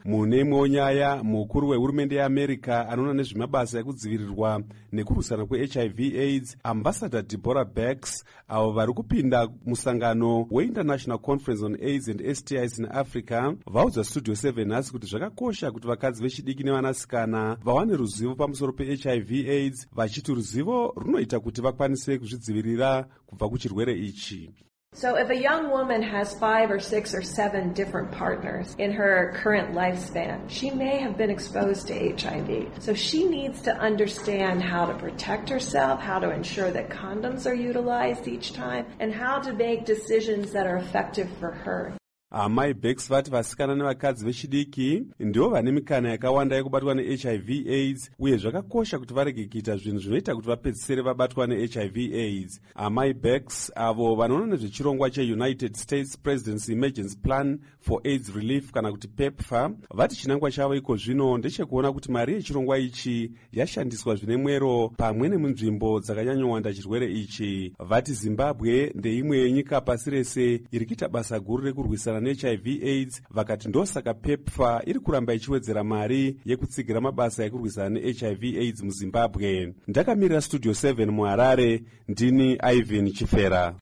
Mune imwewo nyaya, mukuru wehurumende yeAmerica anoona nezvemabasa ekudzivirirwa nekurwisana kweHIV AIDS, Ambassador Deborah Birx, avo vari kupinda musangano weInternational Conference on AIDS and STIs in Africa, vaudza Studio 7 nhasi kuti zvakakosha kuti vakadzi vechidiki nevanasikana vawane ruzivo pamusoro peHIV AIDS, vachiti ruzivo runoita kuti vakwanise kuzvidzivirira kubva kuchirwere ichi. So if a young woman has 5 or 6 or 7 different partners in her current lifespan, she may have been exposed to HIV. So she needs to understand how to protect herself, how to ensure that condoms are utilized each time, and how to make decisions that are effective for her. Amai Birx vati vasikana nevakadzi vechidiki ndivo vane mikana yakawanda yekubatwa neHIV AIDS, uye zvakakosha kuti varege kuita zvinhu zvinoita kuti vapedzisire vabatwa neHIV AIDS. Amai Birx, avo vanoona nezvechirongwa cheUnited States Presidency Emergency Plan for AIDS Relief kana kuti PEPFAR, vati chinangwa chavo iko zvino ndechekuona kuti mari yechirongwa ichi yashandiswa zvine mwero pamwe nemunzvimbo dzakanyanyowanda chirwere ichi. Vati Zimbabwe ndeimwe yenyika pasi rese iri kuita basa guru rekurwisana neHIV AIDS, vakati ndosaka PEPFAR iri kuramba ichiwedzera mari yekutsigira mabasa ekurwisana neHIV AIDS muZimbabwe. Ndakamirira Studio 7 muHarare, ndini Ivan Chifera.